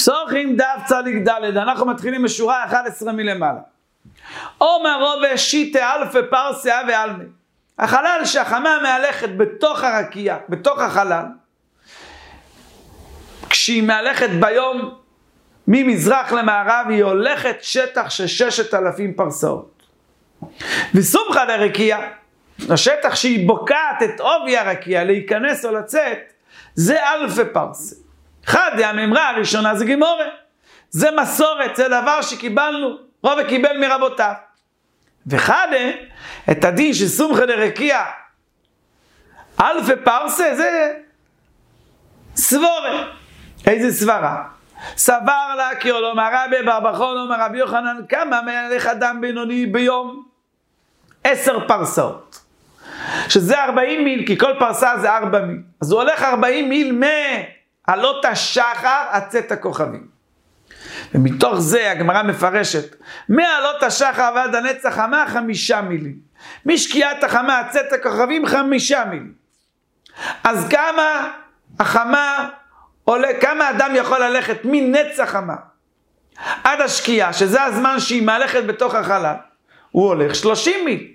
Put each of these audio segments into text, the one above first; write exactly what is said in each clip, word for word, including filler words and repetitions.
פסוחים דף צדיק ד', אנחנו מתחילים בשורה אחת עשרה מלמעלה. עומר רובה שיטה אלפי פרסיה ואלמי. החלל שהחמה מהלכת בתוך הרקיע, בתוך החלל, כשהיא מהלכת ביום ממזרח למערב, היא הולכת שטח של ששת אלפים פרסאות. וסומכה לרקיע, השטח שהיא בוקעת את עובי הרקיע, להיכנס או לצאת, זה אלפי פרסה. אחד, הממרה הראשונה זה גימורה. זה מסורת, זה דבר שקיבלנו, רוב קיבל מרבותיו. ואחד, את הדין של סומכה לרקיע, אלפי פרסה, זה סבורה. איזה סברה? סבר לה כי עולם הרבי ברבחון אומר רבי יוחנן, כמה מהלך אדם בינוני ביום? עשר פרסאות. שזה ארבעים מיל, כי כל פרסה זה ארבע מיל. אז הוא הולך ארבעים מיל מעלות השחר עד צאת הכוכבים. ומתוך זה הגמרא מפרשת, מעלות השחר ועד הנץ החמה חמישה מילים. משקיעת החמה עד צאת הכוכבים חמישה מילים. אז כמה החמה עולה, כמה אדם יכול ללכת מנץ החמה עד השקיעה, שזה הזמן שהיא מהלכת בתוך החלל, הוא הולך שלושים מיל.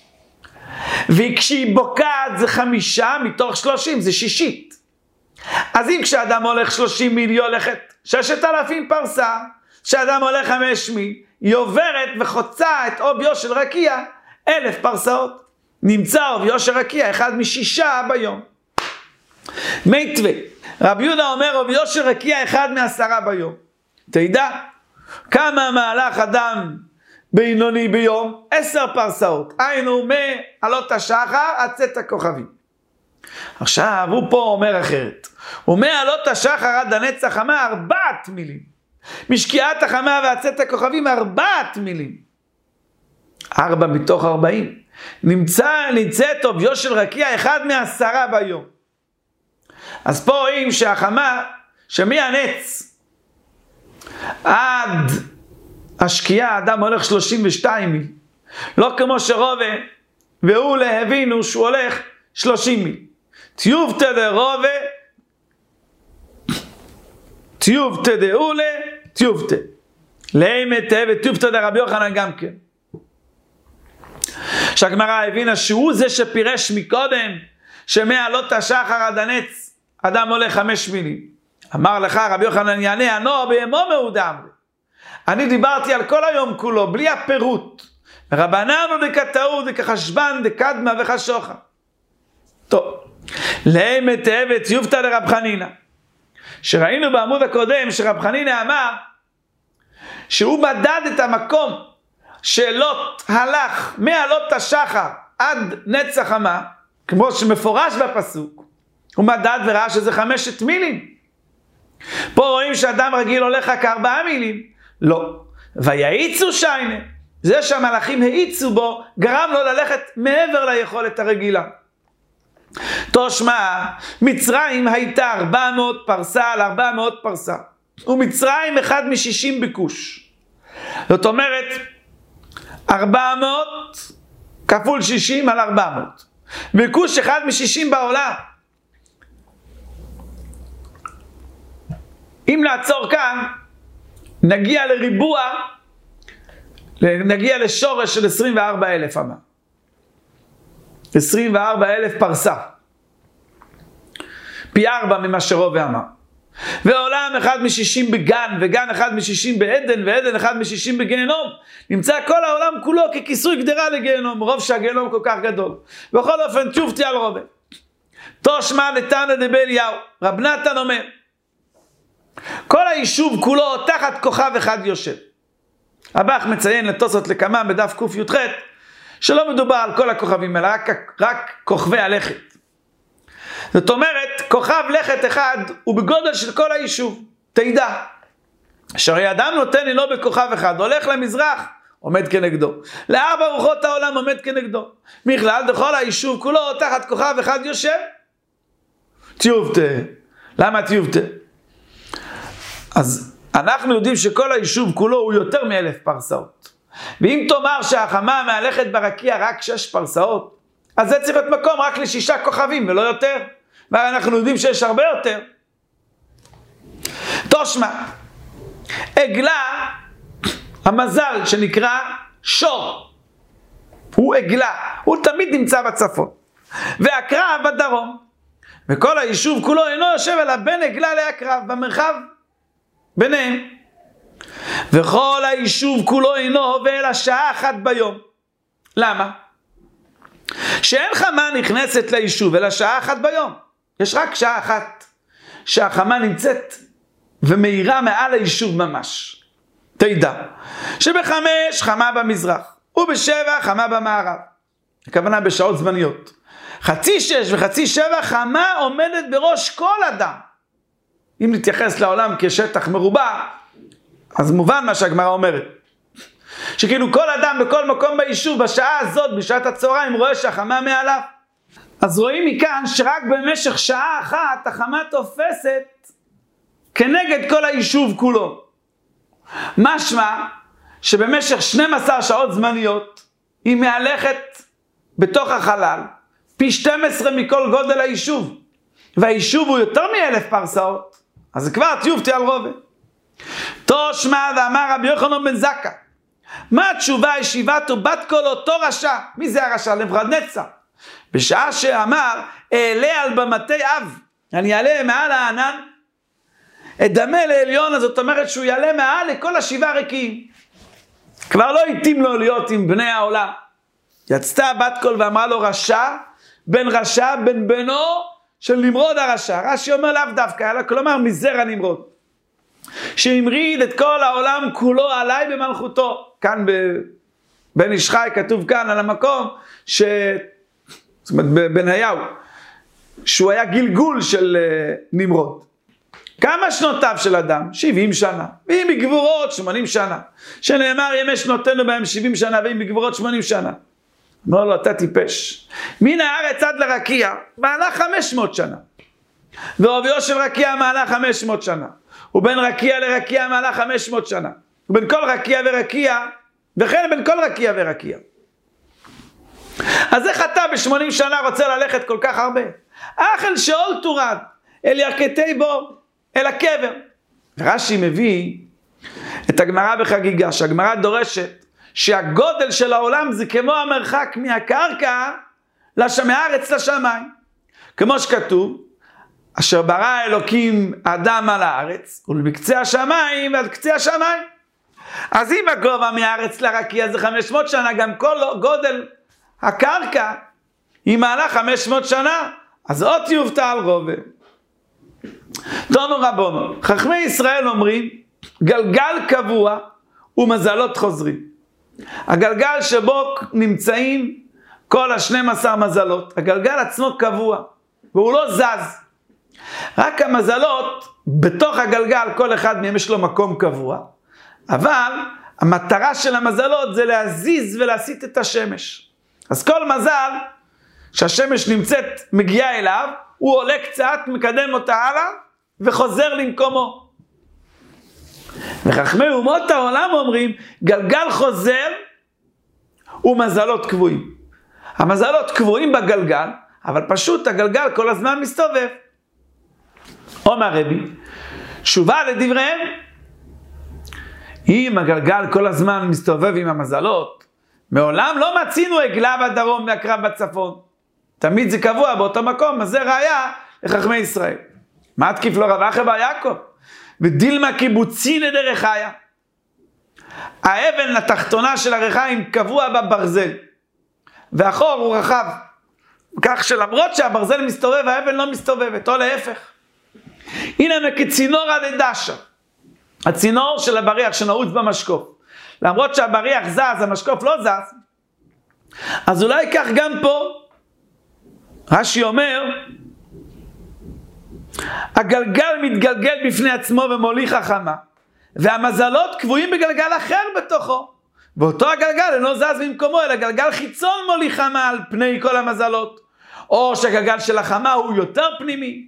וכשהיא בוקעת זה חמישה מתוך שלושים, זה שישית. אז אם כשאדם הולך שלושים מיל, היא הולכת ששת אלפים פרסה. כשאדם הולך חמש מיל, היא עוברת וחוצה את עוביו של רקיע אלף פרסאות. נמצא עוביו של רקיע אחד משישה ביום. מיתווה, רבי יהודה אומר עוביו של רקיע אחד מעשרה ביום. תדע, כמה מהלך אדם בינוני ביום? עשר פרסאות. היינו מעלות השחר עד צאת הכוכבים. עכשיו הוא פה אומר אחרת. הוא מעלות השחר עד הנץ החמה ארבעת מילים. משקיעת החמה ועד צאת הכוכבים ארבעת מילים. ארבע מתוך ארבעים. נמצא, נמצאת עוביו של רקיע אחד מעשרה ביום. אז פה רואים שהחמה, שמהנץ עד השקיעה האדם הולך שלושים ושתיים מיל. לא כמו שרובה, והוא להבינו שהוא הולך שלושים מיל. טיובתא דרובה, טיובתא דאולה, טיובתא. לאמתא וטיובתא דרבי יוחנן גם כן. שהגמרא הבינה שהוא זה שפירש מקודם, שמעלות השחר עד הנץ, אדם הולך חמש מילים. אמר לך רבי יוחנן יענה, הנוע בימו מעודם. אני דיברתי על כל היום כולו, בלי הפירוט. רבננו דקטעו, דקחשבן, דקדמה וחשוכה. טוב. לאמתא וטיובתא לרב חנינא. שראינו בעמוד הקודם שרב חנינא אמר שהוא מדד את המקום שלוט הלך מעלות השחר עד נץ החמה, כמו שמפורש בפסוק. הוא מדד וראה שזה חמשת מילים. פה רואים שאדם רגיל הולך רק ארבעה מילים. לא. ויעיצו שיינה. זה שהמלאכים העיצו בו, גרם לו ללכת מעבר ליכולת הרגילה. תושמע, מצרים הייתה ארבע מאות פרסה על ארבע מאות פרסה. ומצרים אחד משישים ביקוש. זאת אומרת, ארבע מאות כפול שישים על ארבע מאות. ביקוש אחד משישים בעולם. אם נעצור כאן, נגיע לריבוע, נגיע לשורש של עשרים וארבעה אלף אמה. עשרים וארבעה אלף פרסה. פי ארבע ממה שרובה אמר. ועולם אחד משישים בגן, וגן אחד משישים בעדן, ועדן אחד משישים בגיהנום. נמצא כל העולם כולו ככיסוי גדרה לגיהנום, רוב שהגיהנום כל כך גדול. בכל אופן, תשובתי על רובה. תושמע לתנא דבאליהו, רב נתן אומר, כל היישוב כולו תחת כוכב אחד יושב. הבח מציין לתוספות לקמ"ם בדף קי"ח, שלא מדובר על כל הכוכבים, אלא רק, רק כוכבי הלכת. זאת אומרת, כוכב לכת אחד הוא בגודל של כל היישוב. תדע, שהרי אדם נותן לי לא בכוכב אחד, הולך למזרח, עומד כנגדו. לארבע רוחות העולם עומד כנגדו. מכלל, בכל היישוב כולו תחת כוכב אחד יושב. טיובתא. למה טיובתא? אז אנחנו יודעים שכל היישוב כולו הוא יותר מאלף פרסאות. ואם תאמר שהחמה מהלכת ברקיע רק שש פרסאות, אז זה צריך להיות מקום רק לשישה כוכבים ולא יותר. ואנחנו יודעים שיש הרבה יותר. תושמע, עגלה, המזל שנקרא שור, הוא עגלה, הוא תמיד נמצא בצפון, והקרב בדרום, וכל היישוב כולו אינו יושב אלא בין עגלה לעקרב, במרחב ביניהם. וכל היישוב כולו אינו עובר אלא שעה אחת ביום. למה? שאין חמה נכנסת ליישוב אלא שעה אחת ביום. יש רק שעה אחת שהחמה נמצאת ומאירה מעל היישוב ממש. תדע שבחמש חמה במזרח ובשבע חמה במערב, הכוונה בשעות זמניות. חצי שש וחצי שבע חמה עומדת בראש כל אדם. אם נתייחס לעולם כשטח מרובע, אז מובן מה שהגמרא אומרת, שכאילו כל אדם בכל מקום ביישוב בשעה הזאת, בשעת הצהריים, רואה שהחמה מעליו. אז רואים מכאן שרק במשך שעה אחת החמה תופסת כנגד כל היישוב כולו. משמע שבמשך שתים עשרה שעות זמניות היא מהלכת בתוך החלל פי שתים עשרה מכל גודל היישוב, והיישוב הוא יותר מאלף פרסאות, אז זה כבר תיובתי על רובה. תושמע ואמר רבי יוחנן בן זכאי, מה התשובה ישיבתו בת כל אותו רשע? מי זה הרשע? נבוכדנצר. בשעה שאמר אעלה על במתי אב, אני אעלה מעל הענן, אדמה לעליון, זאת אומרת שהוא יעלה מעל לכל השבעה ריקים. כבר לא התאים לו להיות עם בני העולם. יצתה בת קול ואמרה לו רשע, בן רשע, בן בנו של נמרוד הרשע. רש"י אומר לאו דווקא, אלא כלומר מזרע נמרוד, שהמריד את כל העולם כולו עליי במלכותו. כאן בבן איש חי כתוב כאן על המקום, ש... זאת אומרת בבניהו, שהוא היה גלגול של נמרוד. כמה שנותיו של אדם? שבעים שנה. ואם בגבורות שמונים שנה. שנאמר ימי שנותינו בהם שבעים שנה, ואם בגבורות שמונים שנה. אמר לו, אתה טיפש. מן הארץ עד לרקיע, מעלה חמש מאות שנה. ועוביו של רקיע מעלה חמש מאות שנה. ובין רקיע לרקיע מעלה חמש מאות שנה. ובין כל רקיע ורקיע, וכן בין כל רקיע ורקיע. אז איך אתה ב-שמונים שנה רוצה ללכת כל כך הרבה? אך אל שאול תורד, אל ירכתי בור, אל הקבר. רש"י מביא את הגמרא בחגיגה, שהגמרא דורשת שהגודל של העולם זה כמו המרחק מהקרקע מהארץ לשמיים. כמו שכתוב, אשר ברא אלוקים אדם על הארץ, ולמקצה השמיים ועד קצה השמיים. אז אם הגובה מהארץ לרקיע זה חמש מאות שנה, גם כל גודל הקרקע היא מעלה חמש מאות שנה, אז עוד יובטה על רובה. תנו רבונו, חכמי ישראל אומרים, גלגל קבוע ומזלות חוזרים. הגלגל שבו נמצאים כל ה-שנים עשר מזלות, הגלגל עצמו קבוע, והוא לא זז. רק המזלות, בתוך הגלגל, כל אחד מהם יש לו מקום קבוע, אבל המטרה של המזלות זה להזיז ולהסיט את השמש. אז כל מזל שהשמש נמצאת, מגיעה אליו, הוא עולה קצת, מקדם אותה הלאה, וחוזר למקומו. וחכמי אומות העולם אומרים, גלגל חוזר ומזלות קבועים. המזלות קבועים בגלגל, אבל פשוט הגלגל כל הזמן מסתובב. אומר רבי, תשובה לדבריהם, אם הגלגל כל הזמן מסתובב עם המזלות, מעולם לא מצינו עגלה בדרום והקרב בצפון. תמיד זה קבוע באותו מקום, אז זה ראיה לחכמי ישראל. מה תקיף לו רב אחי בר יעקב? ודילמה קיבוצי נדר רחיה. האבן לתחתונה של הרחיים קבוע בברזל, והחור הוא רחב, כך שלמרות שהברזל מסתובב, האבן לא מסתובבת, או להפך. הנה מכצינור עד דשה, הצינור של הבריח שנעוץ במשקוף. למרות שהבריח זז, המשקוף לא זז, אז אולי כך גם פה. רש"י אומר, הגלגל מתגלגל בפני עצמו ומוליך החמה, והמזלות קבועים בגלגל אחר בתוכו, ואותו הגלגל אינו זז במקומו, אלא גלגל חיצון מוליך חמה על פני כל המזלות, או שהגלגל של החמה הוא יותר פנימי.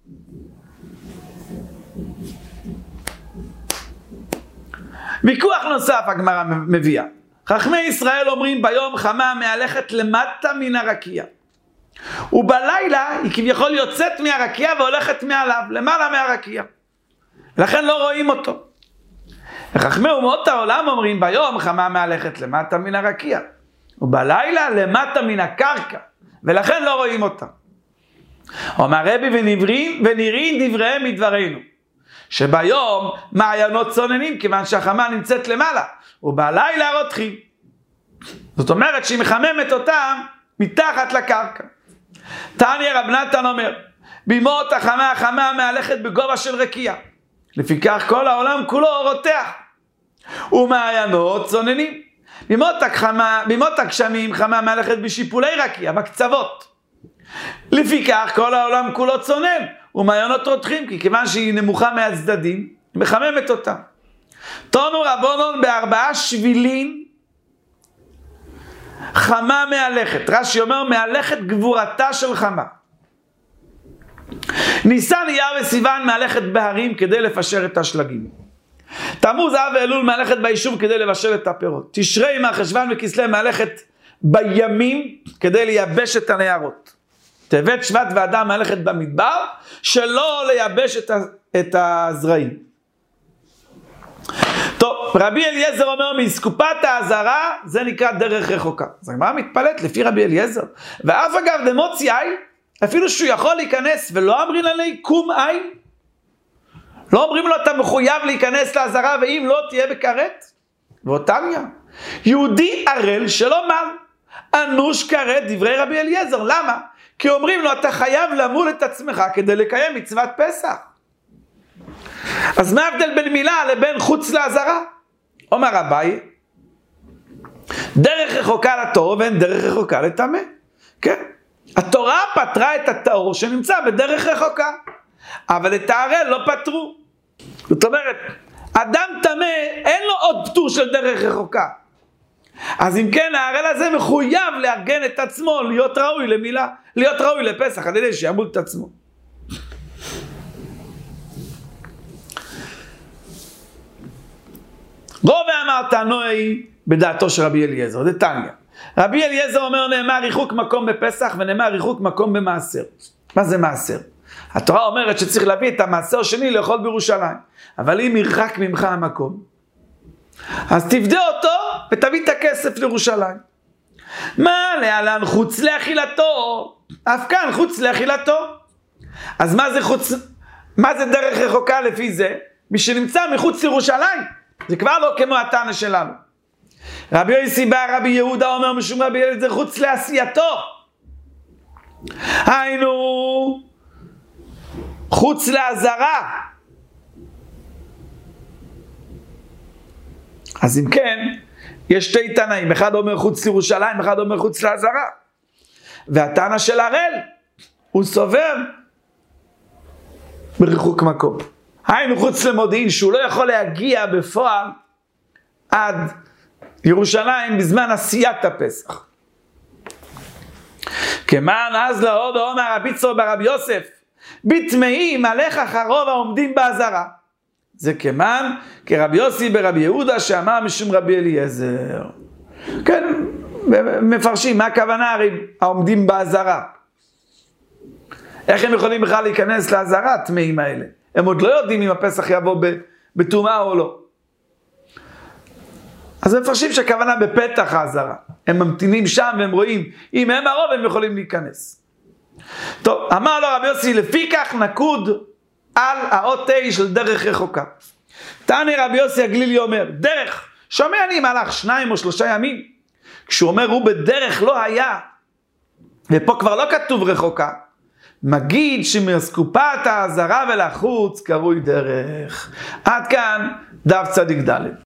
ויכוח נוסף הגמרא מביאה. חכמי ישראל אומרים ביום חמה מהלכת למטה מן הרקיע, ובלילה היא כביכול יוצאת מהרקיע והולכת מעליו, למעלה מהרקיע. לכן לא רואים אותו. וחכמי אומות העולם אומרים, ביום חמה מהלכת למטה מן הרקיע, ובלילה למטה מן הקרקע, ולכן לא רואים אותה. אומר רבי ונברין, ונראים דבריהם מדברינו, שביום מעיינות צוננים, כיוון שהחמה נמצאת למעלה, ובלילה רותחים. זאת אומרת שהיא מחממת אותם מתחת לקרקע. תניא רב נתן אומר, בימות החמה החמה מהלכת בגובה של רקיע, לפיכך כל העולם כולו רותח, ומעיינות צוננים. בימות החמה, בימות הגשמים חמה מהלכת בשיפולי רקיע, בקצוות, לפיכך כל העולם כולו צונן, ומעיינות רותחים, כי כיוון שהיא נמוכה מהצדדים, היא מחממת אותם. תנו רבונון בארבעה שבילים חמה מהלכת. רש"י אומר מהלכת גבורתה של חמה. ניסן אייר וסיוון מהלכת בהרים כדי לפשר את השלגים. תמוז אב ואלול מהלכת ביישוב כדי לבשל את הפירות. תשרי מהחשוון וכסלו מהלכת בימים כדי לייבש את הנהרות. טבת שבט ואדר מהלכת במדבר שלא לייבש את, את הזרעים. טוב, רבי אליעזר אומר מאסקופת העזרה זה נקרא דרך רחוקה. אז הגמרא מתפלאת לפי רבי אליעזר. ואף אגב דמוציא עין, אפילו שהוא יכול להיכנס ולא אומרים עלי קום עין, לא אומרים לו אתה מחויב להיכנס לעזרה ואם לא תהיה בכרת. ואותניה יהודי ערל שלא מר אנוש כרת דברי רבי אליעזר. למה? כי אומרים לו אתה חייב למול את עצמך כדי לקיים מצוות פסח. אז מה ההבדל בין מילה לבין חוץ לעזרה? אומר רבי, דרך רחוקה לטהור ואין דרך רחוקה לטמא. כן? התורה פתרה את הטהור שנמצא בדרך רחוקה, אבל את הערל לא פתרו. זאת אומרת, אדם טמא אין לו עוד פטור של דרך רחוקה. אז אם כן, הערל הזה מחויב לארגן את עצמו, להיות ראוי למילה, להיות ראוי לפסח, על ידי שיעמוד את עצמו. רוב אמרת נוי בדעתו של רבי אליעזר, זה תניא. רבי אליעזר אומר נאמר ריחוק מקום בפסח ונאמר ריחוק מקום במעשר. מה זה מעשר? התורה אומרת שצריך להביא את המעשר שני לאכול בירושלים. אבל אם ירחק ממך המקום, אז תבדה אותו ותביא את הכסף לירושלים. מה להלן חוץ לאכילתו? אף כאן חוץ לאכילתו. אז מה זה חוץ, מה זה דרך רחוקה לפי זה? מי שנמצא מחוץ לירושלים. זה כבר לא כמו התנא שלנו. רבי יוסי בא רבי יהודה אומר משום רבי אליעזר חוץ לעשייתו. היינו חוץ לעזרה. אז אם כן, יש שתי תנאים, אחד אומר חוץ לירושלים, אחד אומר חוץ לעזרה. והתנא של הראל, הוא סובר בריחוק מקום. היינו חוץ למודיעין, שהוא לא יכול להגיע בפועל עד ירושלים בזמן עשיית הפסח. כמן אז להוד אומר רבי צור ברבי יוסף, בתמאים עליך חרוב העומדים בעזרה. זה כמן כרבי יוסי ברבי יהודה שאמר משום רבי אליעזר. כן, מפרשים, מה הכוונה הרי העומדים בעזרה? איך הם יכולים בכלל להיכנס לעזרה התמאים האלה? הם עוד לא יודעים אם הפסח יבוא בטומאה או לא. אז הם מפרשים שהכוונה בפתח העזרה. הם ממתינים שם והם רואים, אם הם הרוב הם יכולים להיכנס. טוב, אמר לו רבי יוסי, לפי כך נקוד על האות ה' של דרך רחוקה. תניא רבי יוסי הגלילי אומר, דרך, שומע אני מהלך שניים או שלושה ימים. כשהוא אומר הוא בדרך לא היה, ופה כבר לא כתוב רחוקה, מגיד שמאסקופת העזרה ולחוץ קרוי דרך. עד כאן דף צדיק ד'.